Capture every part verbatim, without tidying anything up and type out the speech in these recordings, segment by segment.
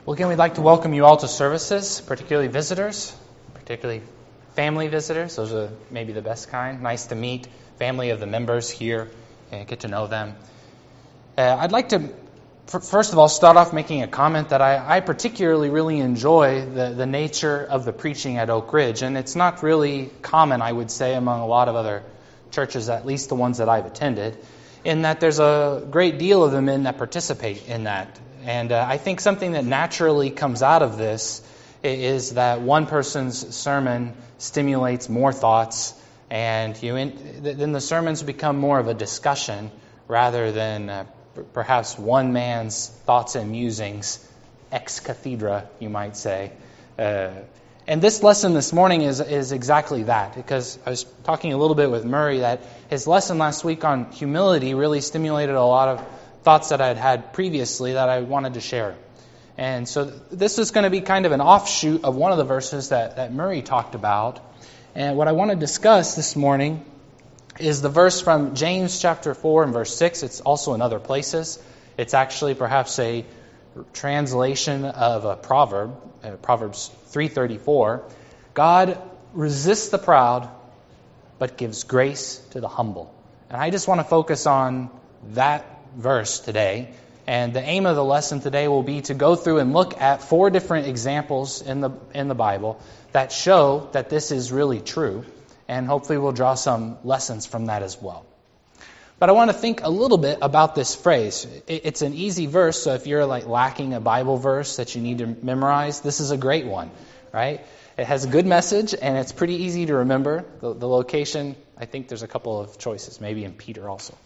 Well, again, we'd like to welcome you all to services, particularly visitors, particularly family visitors. Those are maybe the best kind. Nice to meet family of the members here and get to know them. Uh, I'd like to, first of all, start off making a comment that I, I particularly really enjoy the, the nature of the preaching at Oak Ridge. And it's not really common, I would say, among a lot of other churches, at least the ones that I've attended, in that there's a great deal of the men that participate in that. And uh, I think something that naturally comes out of this is that one person's sermon stimulates more thoughts, and you in, then the sermons become more of a discussion rather than uh, perhaps one man's thoughts and musings, ex cathedra, you might say. Uh, and this lesson this morning is is exactly that, because I was talking a little bit with Murray that his lesson last week on humility really stimulated a lot of thoughts that I'd had previously that I wanted to share. And so this is going to be kind of an offshoot of one of the verses that, that Murray talked about. And what I want to discuss this morning is the verse from James chapter four and verse six. It's also in other places. It's actually perhaps a translation of a proverb, uh, Proverbs three thirty-four. God resists the proud, but gives grace to the humble. And I just want to focus on that verse today. And the aim of the lesson today will be to go through and look at four different examples in the in the Bible that show that this is really true. And hopefully we'll draw some lessons from that as well. But I want to think a little bit about this phrase. It's an easy verse, so if you're like lacking a Bible verse that you need to memorize, this is a great one, right? It has a good message, and it's pretty easy to remember. The, the location, I think there's a couple of choices, maybe in Peter also.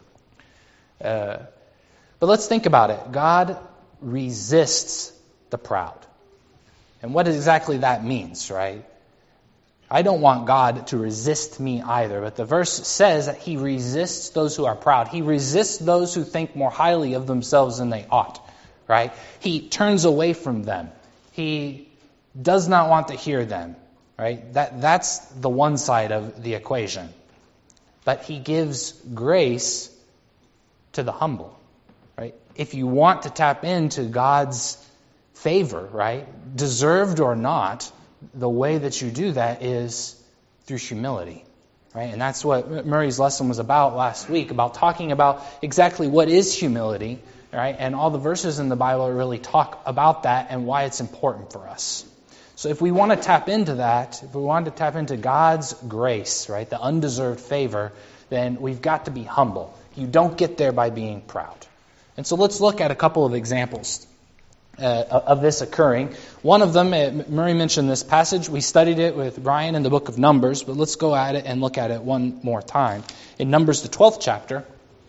Uh, but let's think about it. God resists the proud. And what exactly that means, right? I don't want God to resist me either, but the verse says that He resists those who are proud. He resists those who think more highly of themselves than they ought, right? He turns away from them. He does not want to hear them, right? That that's the one side of the equation. But He gives grace to the humble, right? If you want to tap into God's favor, right, deserved or not, the way that you do that is through humility, right? And that's what Murray's lesson was about last week, about talking about exactly what is humility, right? And all the verses in the Bible really talk about that and why it's important for us. So if we want to tap into that, if we want to tap into God's grace, right, the undeserved favor, then we've got to be humble. You don't get there by being proud. And so let's look at a couple of examples uh, of this occurring. One of them, uh, Murray mentioned this passage. We studied it with Brian in the book of Numbers, but let's go at it and look at it one more time. In Numbers, the twelfth chapter,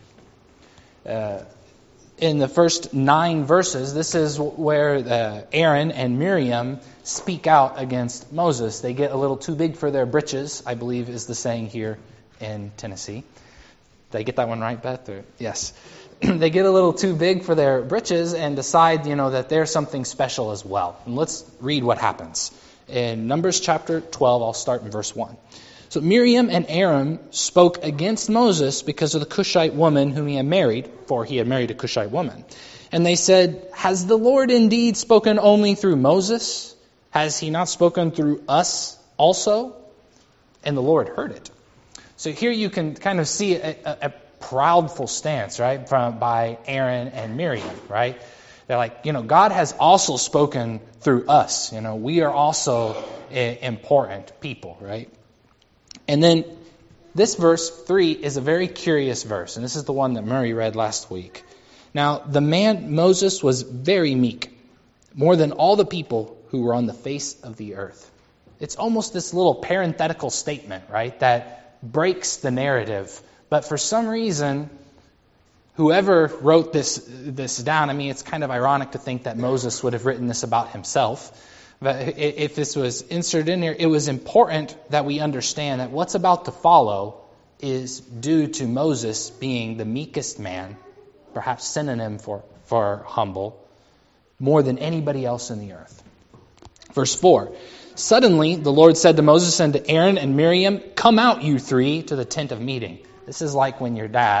uh, in the first nine verses, this is where uh, Aaron and Miriam speak out against Moses. They get a little too big for their britches, I believe is the saying here in Tennessee. Did I get that one right, Beth? Or, yes. They get a little too big for their britches and decide, you know, that they're something special as well. And let's read what happens. In Numbers chapter twelve, I'll start in verse one. So Miriam and Aaron spoke against Moses because of the Cushite woman whom he had married, for he had married a Cushite woman. And they said, "Has the Lord indeed spoken only through Moses? Has He not spoken through us also?" And the Lord heard it. So here you can kind of see a, a, a proudful stance, right, from by Aaron and Miriam, right? They're like, you know, God has also spoken through us. You know, we are also a, important people, right? And then this verse three is a very curious verse, and this is the one that Murray read last week. Now, the man Moses was very meek, more than all the people who were on the face of the earth. It's almost this little parenthetical statement, right, that breaks the narrative. But for some reason, whoever wrote this this down, I mean, it's kind of ironic to think that Moses would have written this about himself. But if this was inserted in here, it was important that we understand that what's about to follow is due to Moses being the meekest man, perhaps synonym for, for humble, more than anybody else in the earth. Verse four. Suddenly, the Lord said to Moses and to Aaron and Miriam, "Come out, you three, to the tent of meeting." This is like when your dad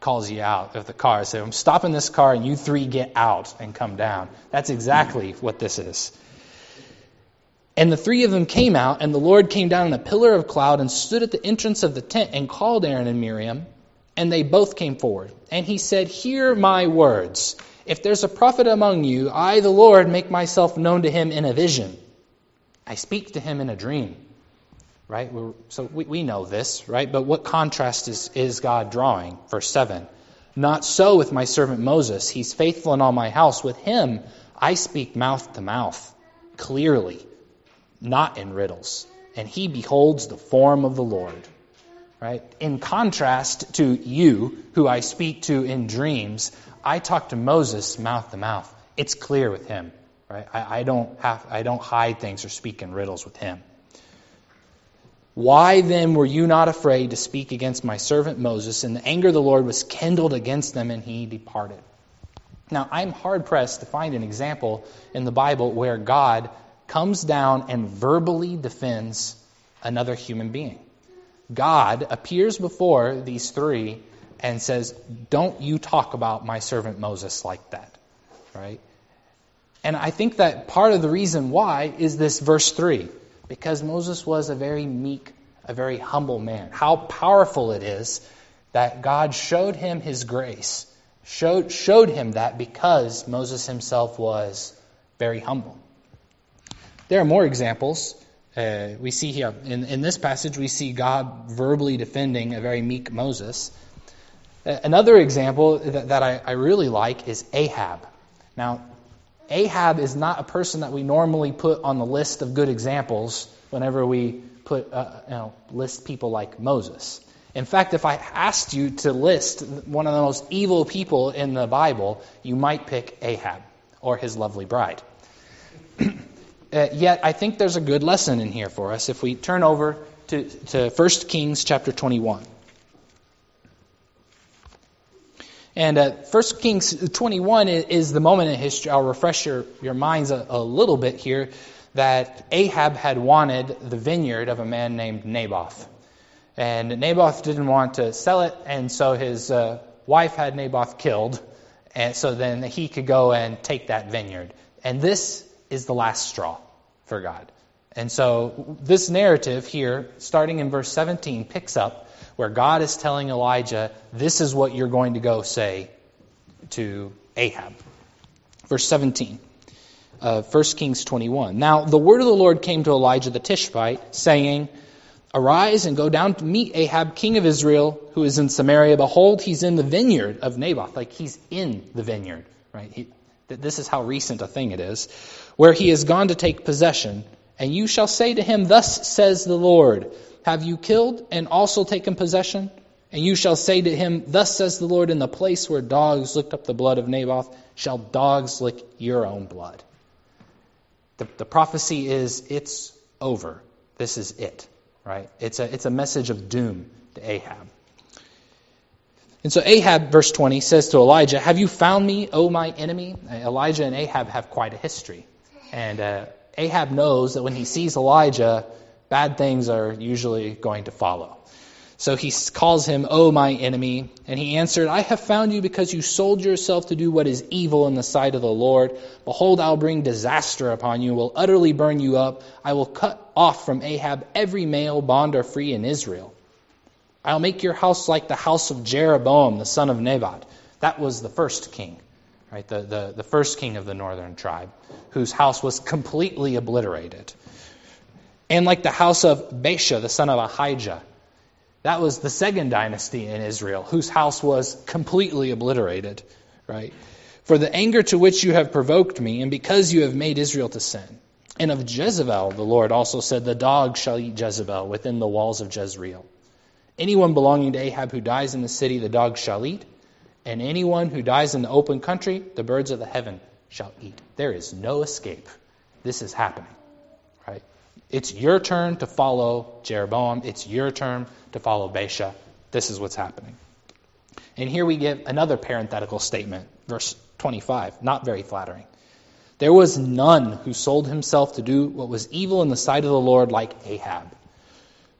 calls you out of the car. So I'm stopping this car and you three get out and come down. That's exactly what this is. And the three of them came out, and the Lord came down in a pillar of cloud and stood at the entrance of the tent and called Aaron and Miriam, and they both came forward. And he said, "Hear my words. If there's a prophet among you, I, the Lord, make myself known to him in a vision. I speak to him in a dream." Right? We're, so we, we know this, right? But what contrast is, is God drawing? Verse seven. "Not so with my servant Moses. He's faithful in all my house. With him I speak mouth to mouth, clearly, not in riddles. And he beholds the form of the Lord." Right? In contrast to you, who I speak to in dreams, I talk to Moses mouth to mouth. It's clear with him. Right? I, I don't have I don't hide things or speak in riddles with him. "Why then were you not afraid to speak against my servant Moses? And the anger of the Lord was kindled against them, and he departed." Now, I'm hard-pressed to find an example in the Bible where God comes down and verbally defends another human being. God appears before these three and says, "Don't you talk about my servant Moses like that." Right? And I think that part of the reason why is this verse three. Because Moses was a very meek, a very humble man. How powerful it is that God showed him his grace. Showed, showed him that because Moses himself was very humble. There are more examples. Uh, we see here, in, in this passage, we see God verbally defending a very meek Moses. Uh, another example that, that I, I really like is Ahab. Now, Ahab is not a person that we normally put on the list of good examples whenever we put, uh, you know, list people like Moses. In fact, if I asked you to list one of the most evil people in the Bible, you might pick Ahab or his lovely bride. Uh, yet, I think there's a good lesson in here for us if we turn over to, to First Kings chapter twenty-one. And uh, First Kings twenty-one is, is the moment in history, I'll refresh your, your minds a, a little bit here, that Ahab had wanted the vineyard of a man named Naboth. And Naboth didn't want to sell it, and so his uh, wife had Naboth killed, and so then he could go and take that vineyard. And this is the last straw for God. And so this narrative here, starting in verse seventeen, picks up where God is telling Elijah, this is what you're going to go say to Ahab. Verse seventeen, uh, First Kings twenty-one. "Now the word of the Lord came to Elijah the Tishbite, saying, Arise and go down to meet Ahab, king of Israel, who is in Samaria. Behold, he's in the vineyard of Naboth." Like he's in the vineyard, right? He, this is how recent a thing it is. "Where he has gone to take possession. And you shall say to him, Thus says the Lord, Have you killed and also taken possession? And you shall say to him, Thus says the Lord, in the place where dogs licked up the blood of Naboth, shall dogs lick your own blood." The, the prophecy is, it's over. This is it, right? It's a, it's a message of doom to Ahab. And so Ahab, verse twenty, says to Elijah, "Have you found me, O my enemy?" Elijah and Ahab have quite a history. And uh, Ahab knows that when he sees Elijah, bad things are usually going to follow. So he calls him, "O my enemy." And he answered, "I have found you because you sold yourself to do what is evil in the sight of the Lord. Behold, I'll bring disaster upon you, will utterly burn you up. I will cut off from Ahab every male, bond or free in Israel. I'll make your house like the house of Jeroboam, the son of Nebat." That was the first king, right? The, the, the first king of the northern tribe, whose house was completely obliterated. "And like the house of Baasha, the son of Ahijah." That was the second dynasty in Israel, whose house was completely obliterated, right? "For the anger to which you have provoked me, and because you have made Israel to sin. And of Jezebel, the Lord also said, The dog shall eat Jezebel within the walls of Jezreel. Anyone belonging to Ahab who dies in the city, the dogs shall eat. And anyone who dies in the open country, the birds of the heaven shall eat." There is no escape. This is happening, right? It's your turn to follow Jeroboam. It's your turn to follow Baasha. This is what's happening. And here we give another parenthetical statement, verse twenty-five, not very flattering. "There was none who sold himself to do what was evil in the sight of the Lord like Ahab,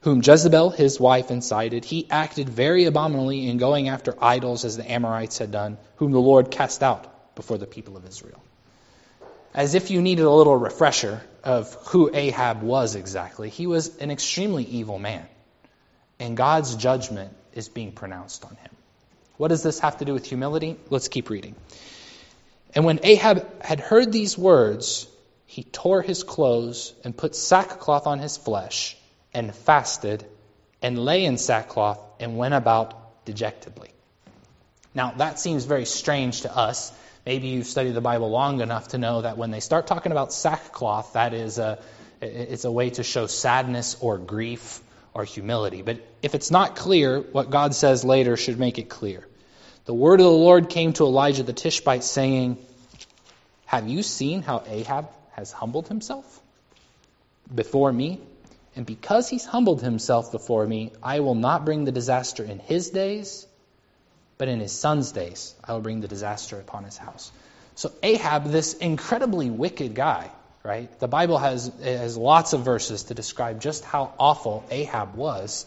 whom Jezebel, his wife, incited. He acted very abominably in going after idols as the Amorites had done, whom the Lord cast out before the people of Israel. As if you needed a little refresher of who Ahab was exactly, he was an extremely evil man, and God's judgment is being pronounced on him. What does this have to do with humility? Let's keep reading. And when Ahab had heard these words, he tore his clothes and put sackcloth on his flesh and fasted and lay in sackcloth and went about dejectedly. Now, that seems very strange to us. Maybe you've studied the Bible long enough to know that when they start talking about sackcloth, that is a, it's a way to show sadness or grief or humility. But if it's not clear, what God says later should make it clear. The word of the Lord came to Elijah the Tishbite, saying, "Have you seen how Ahab has humbled himself before me? And because he's humbled himself before me, I will not bring the disaster in his days, but in his son's days I will bring the disaster upon his house." So Ahab, this incredibly wicked guy, right? The Bible has, has lots of verses to describe just how awful Ahab was.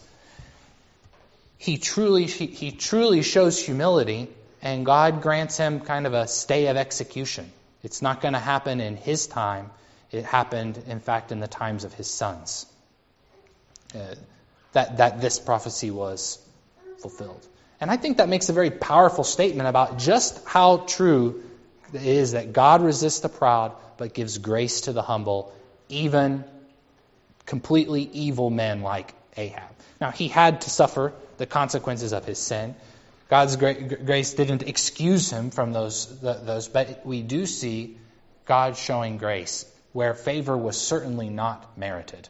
He truly, he, he truly shows humility, and God grants him kind of a stay of execution. It's not going to happen in his time. It happened, in fact, in the times of his sons. Uh, that, that this prophecy was fulfilled. And I think that makes a very powerful statement about just how true it is that God resists the proud, but gives grace to the humble, even completely evil men like Ahab. Now, he had to suffer the consequences of his sin. God's grace didn't excuse him from those, those, but we do see God showing grace where favor was certainly not merited.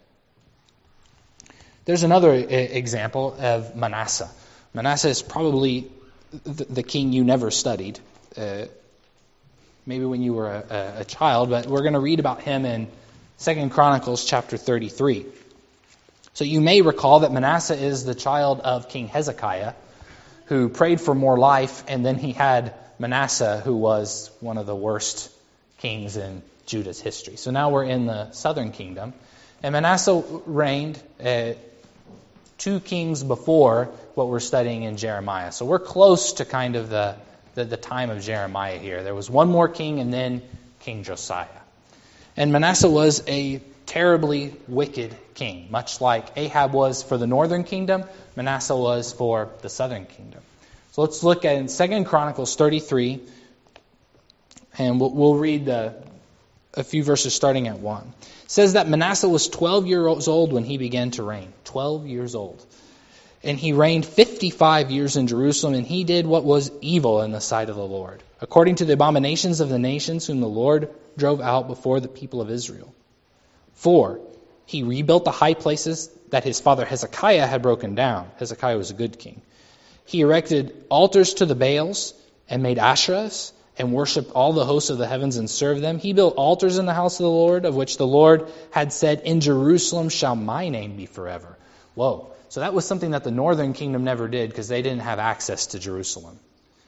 There's another example of Manasseh. Manasseh is probably the king you never studied, uh, maybe when you were a, a child, but we're going to read about him in Second Chronicles chapter thirty-three. So you may recall that Manasseh is the child of King Hezekiah, who prayed for more life, and then he had Manasseh, who was one of the worst kings in Judah's history. So now we're in the southern kingdom, and Manasseh reigned uh, two kings before what we're studying in Jeremiah. So we're close to kind of the, the, the time of Jeremiah here. There was one more king, and then King Josiah. And Manasseh was a terribly wicked king, much like Ahab was for the northern kingdom, Manasseh was for the southern kingdom. So let's look at in Second Chronicles thirty-three, and we'll, we'll read the, a few verses starting at one. It says that Manasseh was twelve years old when he began to reign. twelve years old. And he reigned fifty-five years in Jerusalem, and he did what was evil in the sight of the Lord, according to the abominations of the nations whom the Lord drove out before the people of Israel. Four, he rebuilt the high places that his father Hezekiah had broken down. Hezekiah was a good king. He erected altars to the Baals and made Asherahs and worshipped all the hosts of the heavens and served them. He built altars in the house of the Lord, of which the Lord had said, "In Jerusalem shall my name be forever." Whoa. So that was something that the northern kingdom never did because they didn't have access to Jerusalem.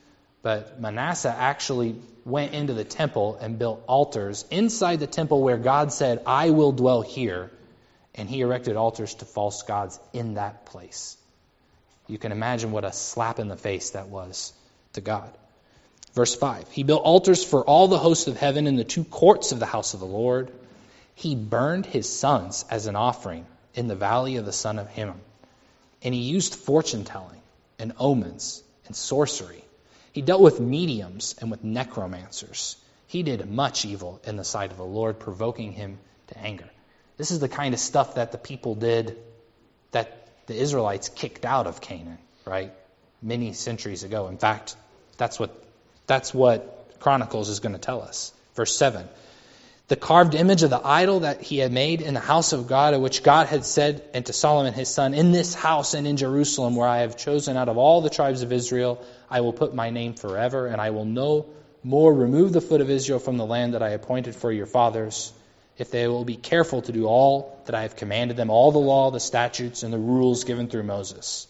But Manasseh actually went into the temple and built altars inside the temple where God said, "I will dwell here." And he erected altars to false gods in that place. You can imagine what a slap in the face that was to God. Verse five, he built altars for all the hosts of heaven in the two courts of the house of the Lord. He burned his sons as an offering in the valley of the son of Hinnom. And he used fortune-telling and omens and sorcery. He dealt with mediums and with necromancers. He did much evil in the sight of the Lord, provoking him to anger. This is the kind of stuff that the people did that the Israelites kicked out of Canaan, right? Many centuries ago. In fact, that's what that's what Chronicles is going to tell us. Verse seven. The carved image of the idol that he had made in the house of God, of which God had said unto Solomon his son, "In this house and in Jerusalem, where I have chosen out of all the tribes of Israel, I will put my name forever, and I will no more remove the foot of Israel from the land that I appointed for your fathers, if they will be careful to do all that I have commanded them, all the law, the statutes, and the rules given through Moses."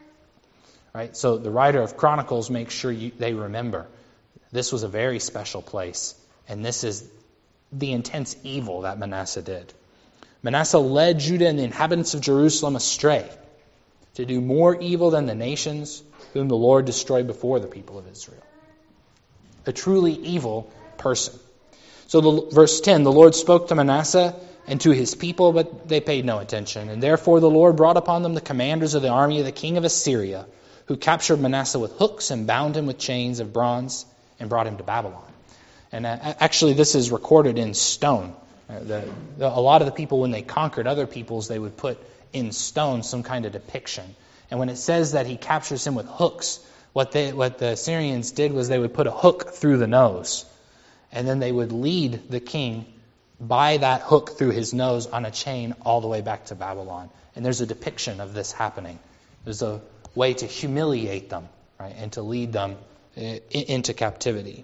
Right? So the writer of Chronicles makes sure you, they remember this was a very special place, and this is the intense evil that Manasseh did. Manasseh led Judah and the inhabitants of Jerusalem astray to do more evil than the nations whom the Lord destroyed before the people of Israel. A truly evil person. So the, verse ten, the Lord spoke to Manasseh and to his people, but they paid no attention. And therefore the Lord brought upon them the commanders of the army of the king of Assyria, who captured Manasseh with hooks and bound him with chains of bronze and brought him to Babylon. And uh, actually this is recorded in stone. Uh, the, the, a lot of the people, when they conquered other peoples, they would put in stone some kind of depiction. And when it says that he captures him with hooks, what, they, what the Assyrians did was they would put a hook through the nose. And then they would lead the king by that hook through his nose on a chain all the way back to Babylon. And there's a depiction of this happening. There's a way to humiliate them, right, and to lead them into captivity.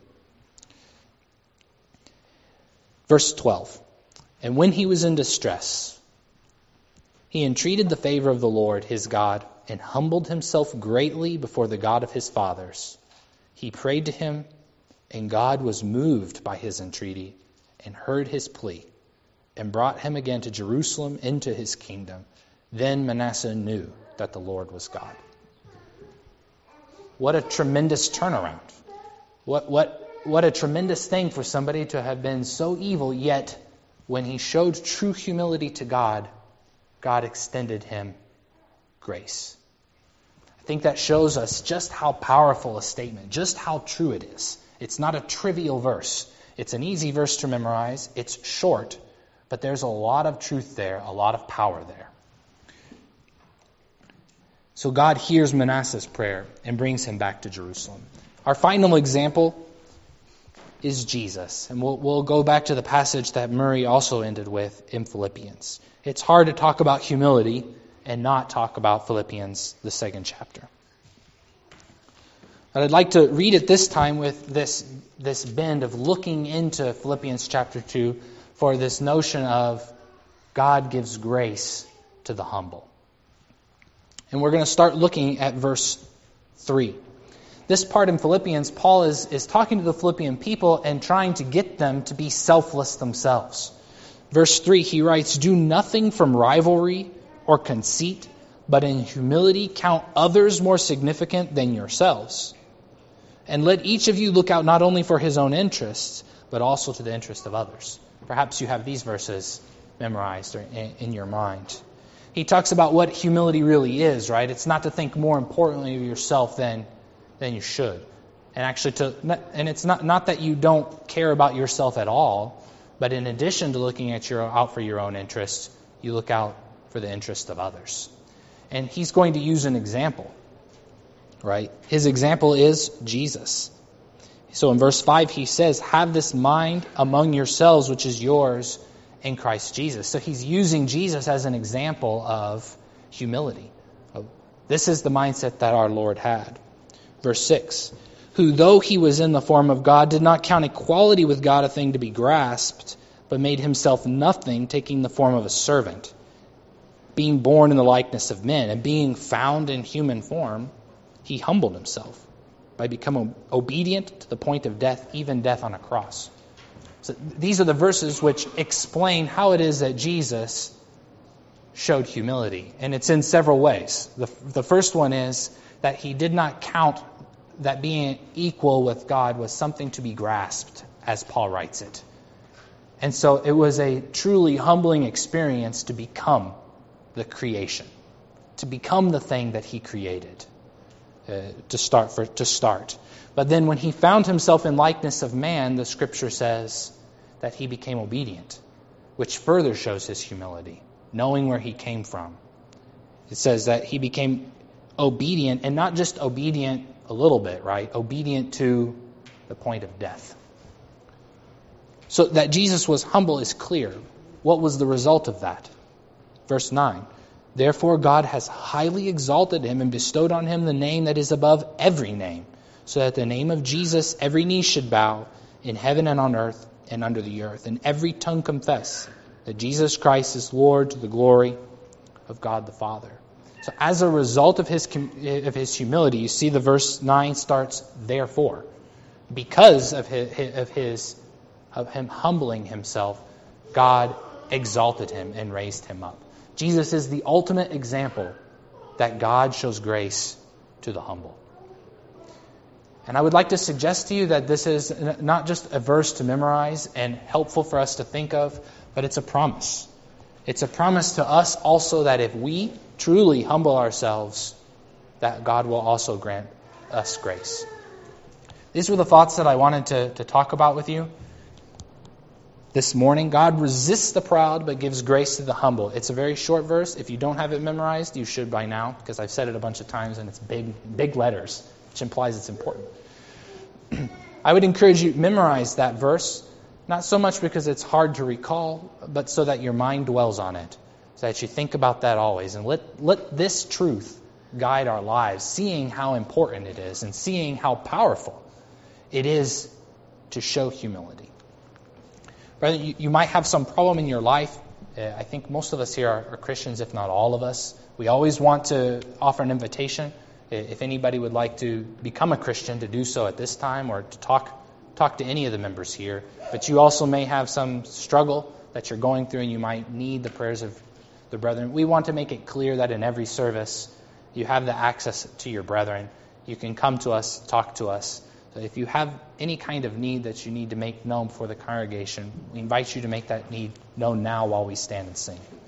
Verse twelve. And when he was in distress, he entreated the favor of the Lord his God and humbled himself greatly before the God of his fathers. He prayed to him, and God was moved by his entreaty and heard his plea and brought him again to Jerusalem into his kingdom. Then Manasseh knew that the Lord was God. What a tremendous turnaround. What, what, what a tremendous thing for somebody to have been so evil, yet when he showed true humility to God, God extended him grace. I think that shows us just how powerful a statement, just how true it is. It's not a trivial verse. It's an easy verse to memorize. It's short, but there's a lot of truth there, a lot of power there. So God hears Manasseh's prayer and brings him back to Jerusalem. Our final example is Jesus. And we'll, we'll go back to the passage that Murray also ended with in Philippians. It's hard to talk about humility and not talk about Philippians, the second chapter. But I'd like to read it this time with this, this bend of looking into Philippians chapter two for this notion of God gives grace to the humble. And we're going to start looking at verse three. This part in Philippians, Paul is, is talking to the Philippian people and trying to get them to be selfless themselves. Verse three, he writes, "Do nothing from rivalry or conceit, but in humility count others more significant than yourselves. And let each of you look out not only for his own interests, but also to the interest of others." Perhaps you have these verses memorized or in, in your mind. He talks about what humility really is, right? It's not to think more importantly of yourself than, than you should. And actually, to and it's not, not that you don't care about yourself at all, but in addition to looking at your out for your own interests, you look out for the interest of others. And he's going to use an example, right? His example is Jesus. So in verse five, he says, "Have this mind among yourselves, which is yours in Christ Jesus." So he's using Jesus as an example of humility. This is the mindset that our Lord had. Verse six, "Who, though he was in the form of God, did not count equality with God a thing to be grasped, but made himself nothing, taking the form of a servant, being born in the likeness of men, and being found in human form, he humbled himself by becoming obedient to the point of death, even death on a cross." So these are the verses which explain how it is that Jesus showed humility. And it's in several ways. The, the first one is that he did not count that being equal with God was something to be grasped, as Paul writes it. And so it was a truly humbling experience to become the creation, to become the thing that he created. Uh, to start for to start. But then when he found himself in likeness of man, the scripture says that he became obedient, which further shows his humility, knowing where he came from. It says that he became obedient, and not just obedient a little bit, right? Obedient to the point of death. So that Jesus was humble is clear. What was the result of that? Verse nine. "Therefore God has highly exalted him and bestowed on him the name that is above every name, so that the name of Jesus every knee should bow, in heaven and on earth and under the earth, and every tongue confess that Jesus Christ is Lord, to the glory of God the Father." So as a result of his of his humility, you see the verse nine starts, "Therefore." Because of his, of his of him humbling himself, God exalted him and raised him up. Jesus is the ultimate example that God shows grace to the humble. And I would like to suggest to you that this is not just a verse to memorize and helpful for us to think of, but it's a promise. It's a promise to us also that if we truly humble ourselves, that God will also grant us grace. These were the thoughts that I wanted to, to talk about with you this morning. God resists the proud but gives grace to the humble. It's a very short verse. If you don't have it memorized, you should by now, because I've said it a bunch of times and it's big, big letters, which implies it's important. I would encourage you to memorize that verse, not so much because it's hard to recall, but so that your mind dwells on it, so that you think about that always. And let, let this truth guide our lives, seeing how important it is and seeing how powerful it is to show humility. Brother, you, you might have some problem in your life. Uh, I think most of us here are, are Christians, if not all of us. We always want to offer an invitation. If anybody would like to become a Christian, to do so at this time, or to talk talk to any of the members here. But you also may have some struggle that you're going through and you might need the prayers of the brethren. We want to make it clear that in every service you have the access to your brethren. You can come to us, talk to us. So if you have any kind of need that you need to make known before the congregation, we invite you to make that need known now while we stand and sing.